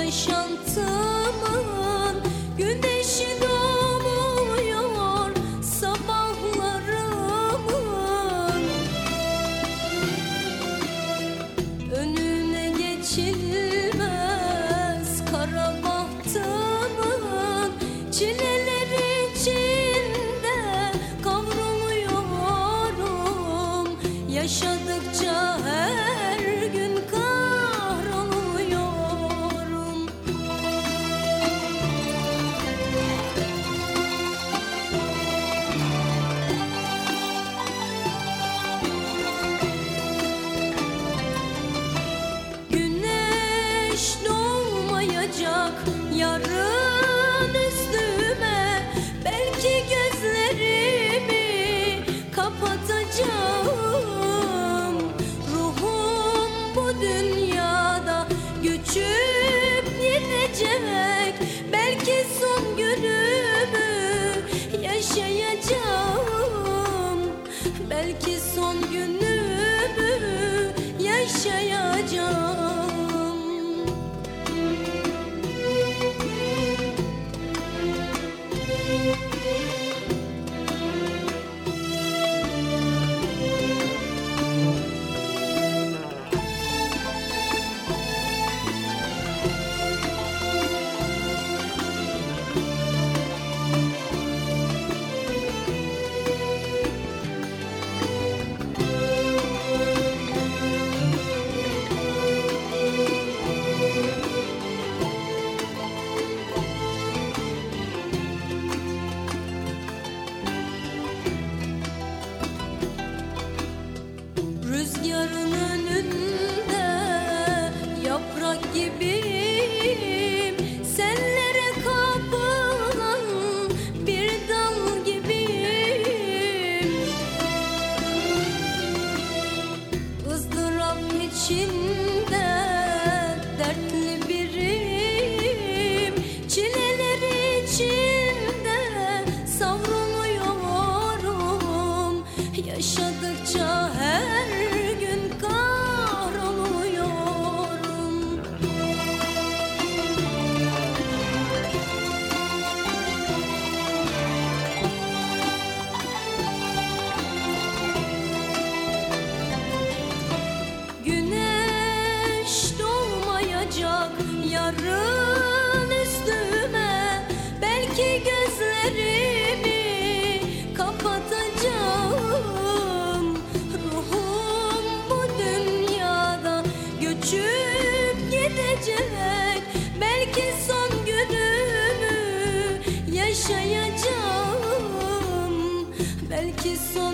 yaşantımın güneşi doğmuyor sabahlarımın. Önüne geçilmez kara bahtımın çileleri içinde kavruluyorum. Yaşadıkça her gün kahroluyorum. Güneş doğmayacak yarın üstüme, belki gözlerimi kapatacağım. Ruhum bu dünyada göçüp gidecek, belki son günümü yaşayacağım. Belki son günümü yaşayacağım. Rüzgarın önünde yaprak gibiyim, sellere kapılan bir dal gibiyim. ızdırap içinde dertli biriyim, çileleri içinde savruluyorum. Yaşadıkça her gün kahroluyorum. Güneş doğmayacak yarın üstüme, belki gözlerimi kapatacağım. Ruhum bu dünyada göçüp gidecek, belki son günümü yaşayacağım. Belki son